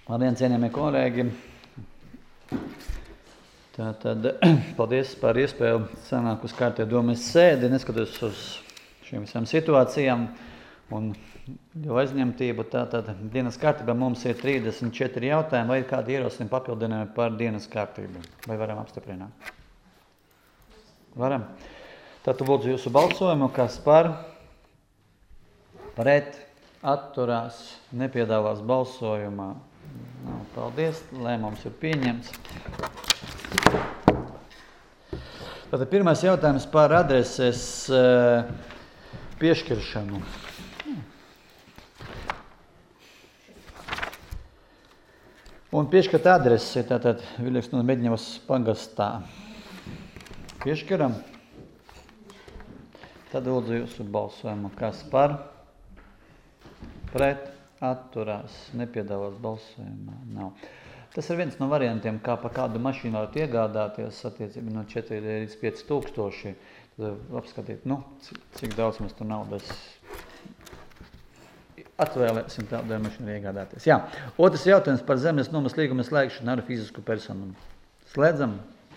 Labdien, cienījamie kolēģi! Tātad, paldies par iespēju sanākt uz kārtē domas sēdi, neskatoties uz šīm visām situācijām un jau aizņemtību. Tātad dienas kārtībā mums ir 34 jautājumi, vai ir kādi ierosinājumi papildinājumi par dienas kārtību? Vai varam apstiprināt? Varam. Tātad lūdzu jūsu balsojumu, kas par, pret, atturās, nepiedalās balsojumā. Paldies, lēmums ir pieņemts. Tātad pirmais jautājums par adreses piešķiršanu. Un piešķirt adresi, tātad Viļaks no Medņevas pagastā. Piešķiram. Tad lūdzu jūsu balsojumu, kas par, pret, atturās, nepiedalās balsojumā. Nav. Tas ir viens no variantiem, kā pa kādu mašīnu varat iegādāties, attiecībā no 4 līdz 5 tūkstoši. Tad apskatīt, cik daudz mēs tur naudas atvēlēsim tādu mašīnu iegādāties. Jā. Otrs jautājums par zemes nomas līguma slēgšanu ar fizisku personu. Slēdzam.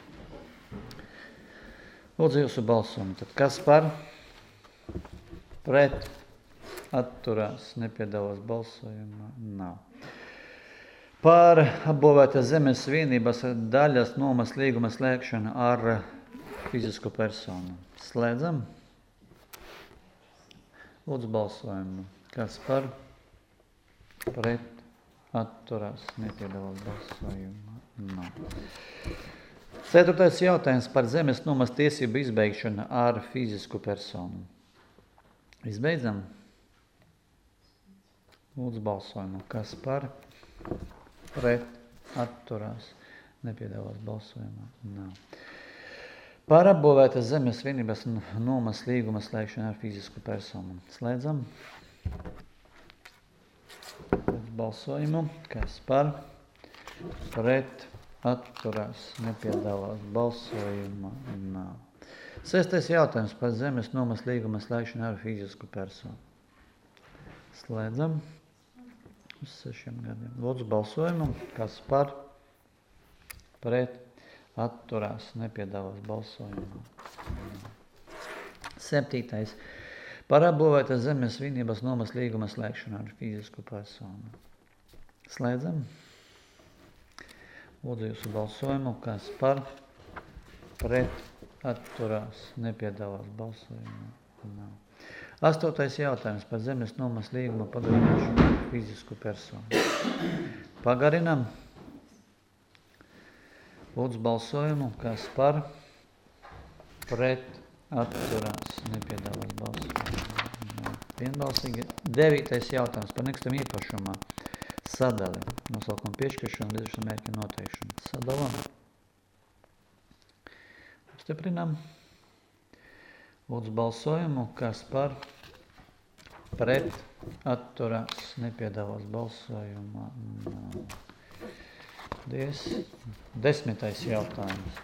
Lūdzu jūsu balsojumu. Tad kas par, pret, atturās, nepiedalās balsojumā? Nav. Par apbūvētas zemes vienības daļas nomas līguma slēgšanu ar fizisku personu. Slēdzam. Lūdzu balsojumu. Kas par, pret, atturās, nepiedalās balsojumā? Nav. Ceturtais jautājums par zemes nomas tiesību izbeigšanu ar fizisku personu. Izbeidzam. Lūdzu balsojumu. Kas par, pret, atturās, nepiedalās balsojumā? Nav. Par apbūvētas zemes vienības nomas līguma slēgšanu ar fizisku personu. Slēdzam. Lūdzu balsojumu. Kas par, pret, atturās, nepiedalās balsojumā? Nav. Sestais jautājums par zemes nomas līguma slēgšanu ar fizisku personu. Slēdzam. Uz 6 gadiem. Lūdzu balsojumu, kas par, pret, atturās, nepiedalās balsojumā. Septītais. Par apbūvētas zemes vienības nomas līguma slēgšanu ar fizisku personu. Slēdzam. Lūdzu jūsu balsojumu, kas par, pret, atturās, nepiedalās balsojumā. Nav. Astotais jautājums par zemes nomas līguma pagarināšanu ar fizisku personu. Pagarinam. Lūdzu balsojumu, kas par, pret, atturās, nepiedalās balsojumā. Vienbalsīgi. Devītais jautājums par nekustamā īpašumā. Sadali. Nosaukuma piešķiršanu, līdzekļu mērķa noteikšanu. Sadalam. Apstiprinam. Lūdzu balsojumu, kas par, pret, atturās, nepiedalās balsojumā. Desmitais jautājums.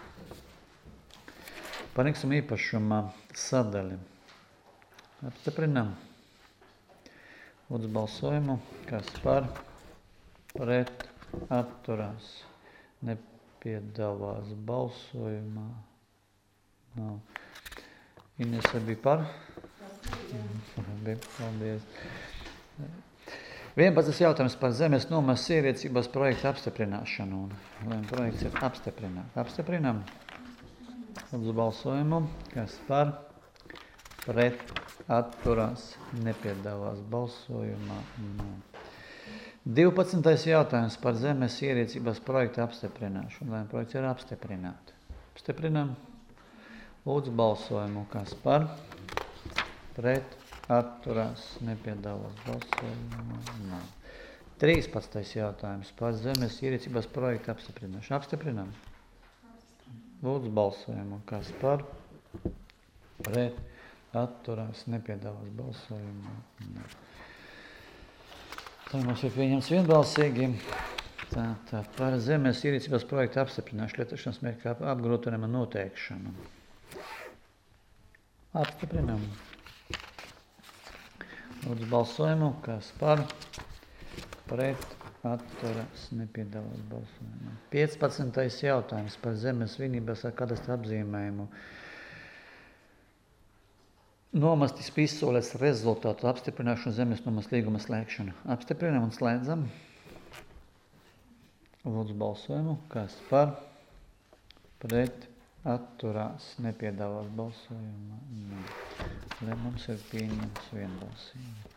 Par nekustamā īpašumā sadali. Apstiprinam. Lūdzu balsojumu, kas par, pret, atturās, nepiedalās balsojumā. Nav. Inese bija par? Paldies. 11. jautājums par zemes nomas ierīcības projekta apstiprināšanu. Un projekts ir apstiprināts. Apstiprinam. Lūdzu balsojumu, kas par, pret, atturās, nepiedalās balsojumā. 12. jautājums par zemes ierīcības projekta apstiprināšanu. Lai projekts ir apstiprināts. Apstiprinam. Lūdzu balsojumu, kas par, pret, atturās, nepiedalās balsojumā. 13. jautājums par zemes ierīcības projekta apstiprināšanu. Apstiprinam. Lūdzu balsojumu, kas par, pret, atturās, nepiedalās balsojumā. Tā mums ir pieņems vienbalsīgi. Tātad par zemes ierīcības projekta apstiprināšanu, lietošanas mērķa apgrūtinājuma noteikšanu. Apstiprinam. Lūdzu balsojumu, kas par, pret, atturas, nepiedalās balsojumā. 15. jautājums par zemes svinības ar kadastra apzīmējumu. Nomastis izsoles rezultātu apstiprināšanu zemes nomas līguma slēgšanu. Apstiprinam un slēdzam. Lūdzu balsojumu. Kas par? Pret? Atturās? Nepiedalās balsojumā? Nē. Lēmums ir pieņemts vienbalsīgi.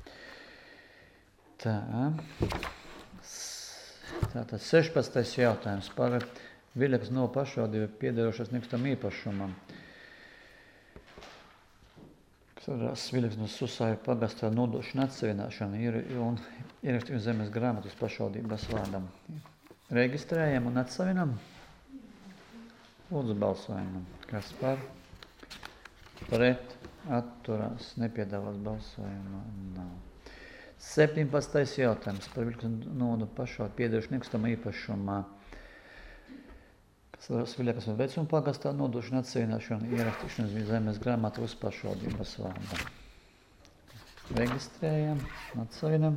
Tātad 16. jautājums par Viļakas no pašvaldību piederošas nekustam īpašumam. Kas Viļakas no Susāju pagastā nodošana atsevienošana un ierakstījumu zemes grāmatas pašvaldības vārdam. Reģistrējam un atsevinam. Lūdzu balsojam. Kas par? Pret? Atturās? Nepiedalās balsojumā? Nav. 17. jautājums par Viļakas nodu pašvaldību piederošanu nekustam īpašumā. Viļakas un vecuma pagastā nodošana atsevienošana ierakstīšana zemes grāmatu uz pašvaldības vārdu. Reģistrējam, atsevinam.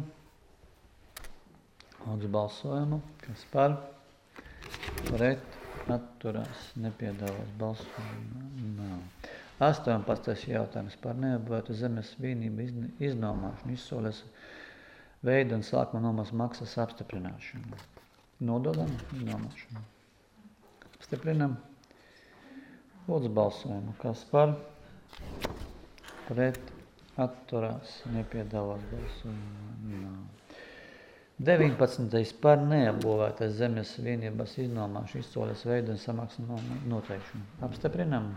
Lūdzu balsojumu. Kas par? Pret? Atturās? Nepiedalās balsojumu? Nav. 18. jautājums par neapbūvētu zemes vienību iznomāšanu, izsoles veidu un sākuma nomas maksas apstiprināšanu. Nododam iznomāšanu. Apstiprinam. Lūdzu balsojumu. Kas par? Pret? Atturās? Nepiedalās balsojumu? Nav. 19. par neapbūvētas zemes vienības iznomāšanu, izsoles veidu un samaksas noteikšanu. Apstiprinam.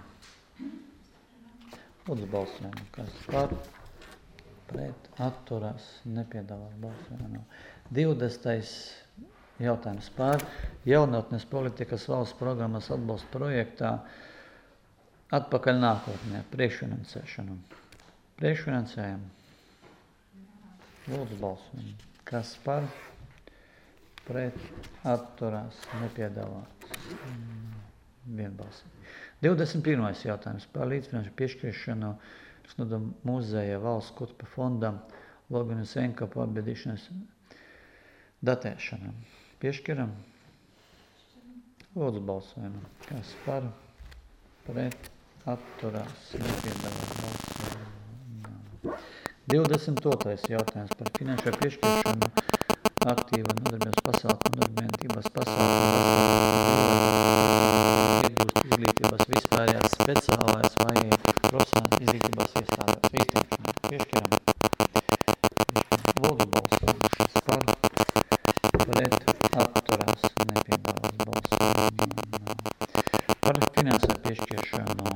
Lūdzu balsojumu. Kas par? Pret? Atturās? Nepiedalās balsojumu? 20. jautājums par jaunatnes politikas valsts programmas atbalsta projektā atpakaļ nākotnē, priekšfinansēšanu. Priekšfinansējam. Lūdzu balsojumu. Kas par? Pret? Atturās? Nepiedalās? Vienbalsīgi. 21. jautājums par līdzfinanšu piešķiršanu muzeja valsts kultūra fondam Loginu Senkapu apbedīšanas datēšanu. Piešķiram. Lūdzu balsojumu. Kas par? Pret? Atturās? Nepiedalās balsojumu? 22. jautājums par finanšu piešķiršanu aktīva nodarbības pasākumu, nodarbinātības pasākumu, iegūst izglītības vispārējās speciālās vai profesionālās izglītības iestādēs. Īstenībā piešķiram. Lūdzu balsojumu. Kas par? Pret? Atturās? Nepiedalās balsojumu? Par finansē piešķiršanu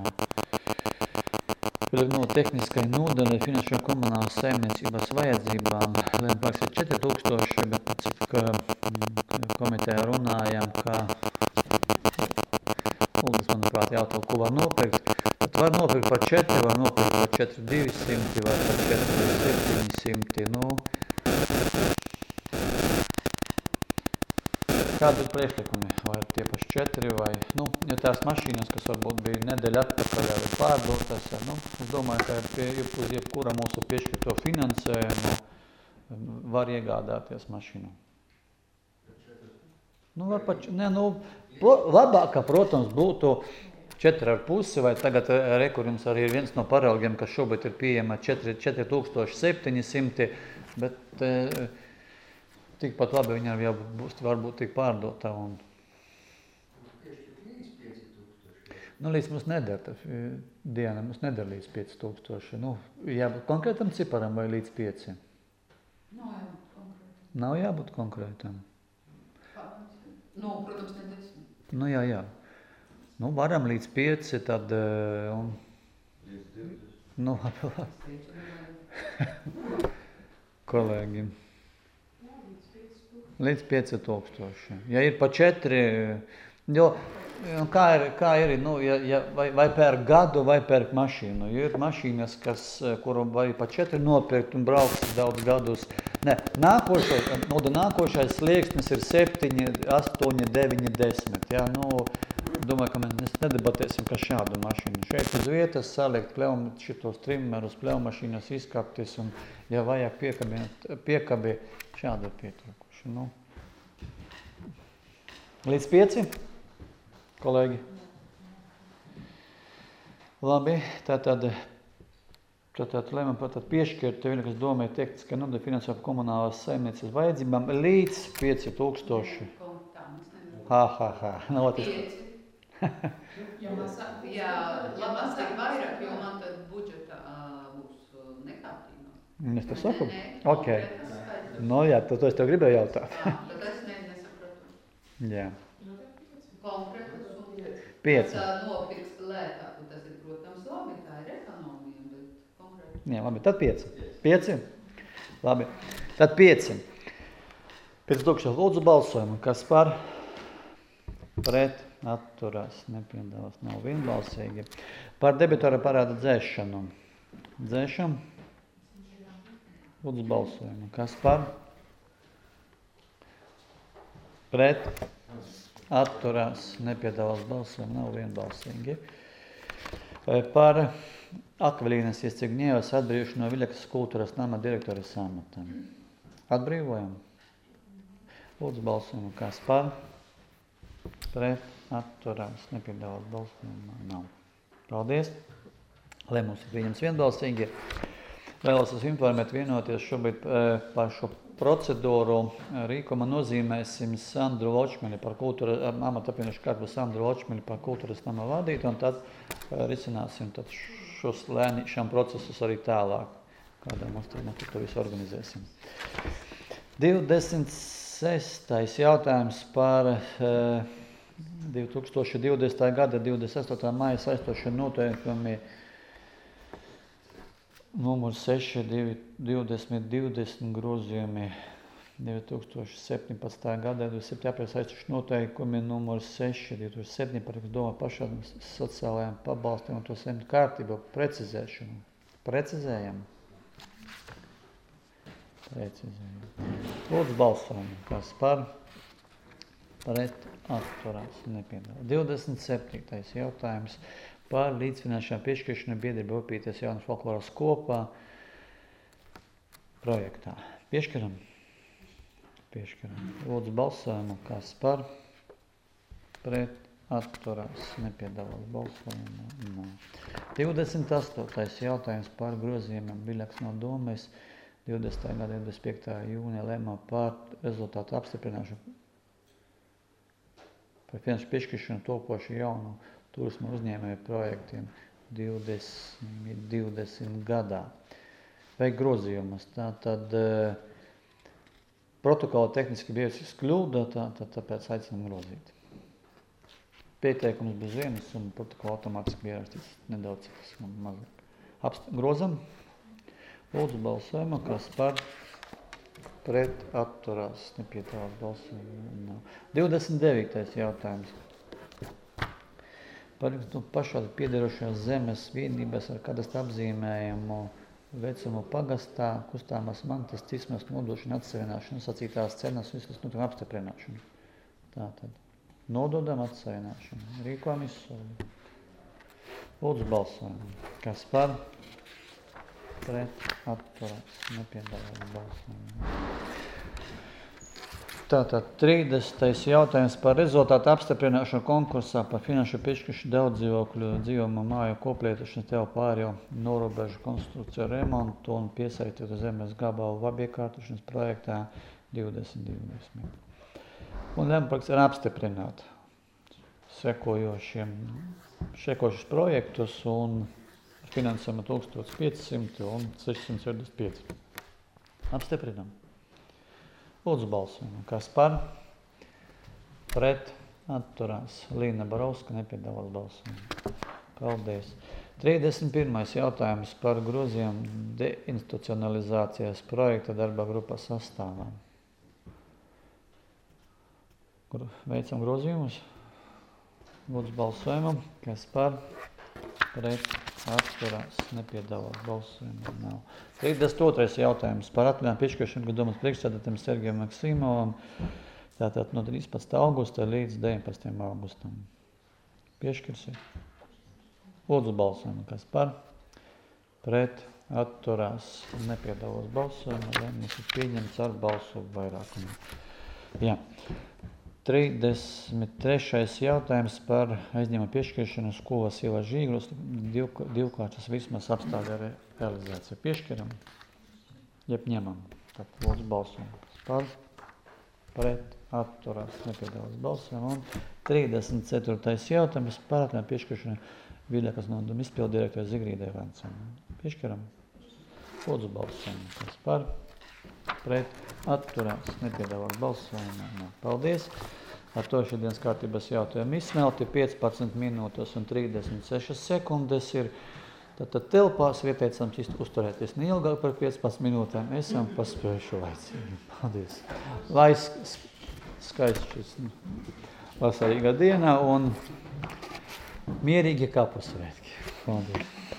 no tehniskai nodaļai finanšu un komunālas saimniecības vajadzībām. Lēmparks ir 4000, bet cik komiteja runājam, ka Uldis, manuprāt, jautā, ko var nopirkt. Bet var nopirkt par 4, var nopirkt par 4200 vai par 4700. Kādi ir priekšlikumi? Vai tie paši 4 vai, ja tās mašīnas, kas varbūt bija nedēļa atpakaļ arī pārdotas, es domāju, ka pie jebkura mūsu piešķirto finansējumu var iegādāties mašīnu. Labākā, protams, būtu 4,5 vai tagad kur jums arī ir viens no paraugiem, kas šobrīd ir pieejama 4700, bet tikpat labi viņa jau varbūt tik pārdota. Un... līdz mums nedara, Diana, mums nedara līdz 5000. Jābūt konkrētam ciparam vai līdz 5? Nav jābūt konkrētam. Protams, ne 10. Jā. Varam līdz 5, tad... Kolēģi. Līdz 5000. Ja ir pa 4, kā ir, vai pērk gadu, vai pērk mašīnu. Jo ir mašīnas, kuru var pa 4 nopirkt un brauks daudz gadus. Nākošais slieksnis ir 7, 8, 9, 10. Domāju, ka mēs nedebatēsim par šādu mašīnu. Šeit uz vietas salikt šitos trimerus, pļaumašīnas izkaptis un, ja vajag piekabi, šādi ir pietrūkuši. Līdz 5, kolēģi. Labi, tātad lēmām par tādu piešķirt, tev kas domāja teikt, ka nodeļa finansē par komunālās saimniecības vajadzībām līdz 5000. Nav tas. Jā, labāk vairāk, jo man tad budžeta būs nekārtībā. Es te saku? Ok. No jā, to es tev gribēju jautāt. Tad es nesapratu. Jā. Konkrēta summa. 5. Tā nopirks lētāk, un tas ir, protams, labi, tā ir ekonomija, bet konkrēti. Jā, labi, tad 5. 5? Labi, tad 5. Pēc tukšā lūdzu balsojumu, kas par pret atturās, nepiedalās, nav vienbalsīgi. Par debitora parāda dzēšanu. Dzēšam. Lūdzu balsojumu, kas par pret atturās, nepiedalās balsojumu, nav vienbalsīgi. Par Akvilīnas Iescigņevas atbrīvošanu no Viļakas kultūras nama direktoras amatam. Atbrīvojam. Lūdzu balsojumu, kas par pret atturās, nepiedalās balsojumu, nav. Paldies. Lēmums ir pieņems vienbalsīgi. Vēlos jūs informēt vienoties šobrīd par šo procedūru. Rīkuma nozīmēsim Sandru Ločmeni par kultūras, amata apvienošu kārtu Sandru Ločmeni par kultūras nama vadītu, un tad risināsim tad šos lēnīšām procesus arī tālāk. Kādā mums to visu organizēsim. 26. jautājums par 2020. gada 28. māja saistošie noteikumi numur 6, 2020 grozījumi 2017. gada 27. aprīļa saistošie noteikumi numur 6, 2007 par domā pašām sociālajām pabalstiem un to saimtu kārtību precizēšanu. Precizējam. Lūdzu balsojumu, kas par pret atturās nepiedalās. 27. jautājums par līdzfinansējumu piešķiršanu biedrību Opīties jaunas folkloras kopā projektā. Piešķiram. Lūdzu balsojumu, kas par pret atturās nepiedalās balsojumu. 28. jautājums par grozījumiem Viļakas no Domes 20. gada 25. jūnija lēmā par rezultātu apstiprināšanu par finanšu piešķiršanu topošu jaunu turisma uzņēmēju projektiem 2020 gadā. Veikt grozījumus. Tātad protokola tehniski bijusi kļūda, tāpēc aicinām grozīt. Pieteikums bez vienas un protokola automātiski bija rakstīts nedaudz mazāk. Grozam. Lūdzu balsojumu, kas par pret atturās, nepiedalās balsojumu. 29. jautājums. Par pašvaldību piederošās zemes vienības ar kadastra apzīmējumu vecumu pagastā, kustāmās mantas, cismas nodošana, atsavināšana, sacītās cenas, visas notikuma apstiprināšana. Tātad. Nododam atsavināšanu. Rīkojam izsoli. Lūdzu balsojumu. Kas par pret atturās, nepiedalās balsojumu. Tātad 30. jautājums par rezultātu apstiprināšanu konkursā par finanšu piešķiršanu daudzdzīvokļu dzīvojumu māju koplietošanas telpu ārējo norobežu konstrukciju remontu un piesaistītu zemes gabalu labiekārtošanas projektā 2020. Un lēmums ir apstiprināt sekojušus projektus un finansējumu 1500 un 665. Apstiprinām. Lūdzu balsojumu. Kas par pret atturās? Līna Barovska nepiedalās balsojumu. Paldies. 31. jautājums par grozījumu deinstitucionalizācijas projekta darba grupas sastāvā. Veicam grozījumus. Lūdzu balsojumu. Kas par pret atturās? Nepiedalās balsojumu. Nav. 32. jautājums par atļaujumu piešķiršanu Domas priekšsēdētājam Sergejam Maksimovam. Tātad no 13. augusta līdz 19. augustam. Piešķirsi. Lūdzu balsojumu. Kas par pret atturās? Nepiedalās balsojumu. Lēmums ir pieņemts ar balsu vairākumu. Jā. 33. jautājums par aizņēmumu piešķiršanu skolas ielā Žīgros, divkārtas vismaz apstākļu realizāciju. Piešķiram, jeb ņemam. Tad lūdzu balsojumu. Par, pret, atturās, nepiedalās balsojumu. Un 34. jautājums par aizņēmumu piešķiršanu Viļakas nodomu izpildu direktoru Zigrīdai Vancam. Piešķiram, lūdzu balsojumu. Par, pret, atturās, nepiedalās balsojumā. Paldies! Ar to šodienas kārtības jautājumu izsmelti 15 minūtes un 36 sekundes ir. Tad telpās ieteicams uzturēties neilgāk par 15 minūtēm. Esam paspējuši laicīgi. Paldies! Lai skaists šis vasarīgā dienā un mierīgi kapusvētki. Paldies!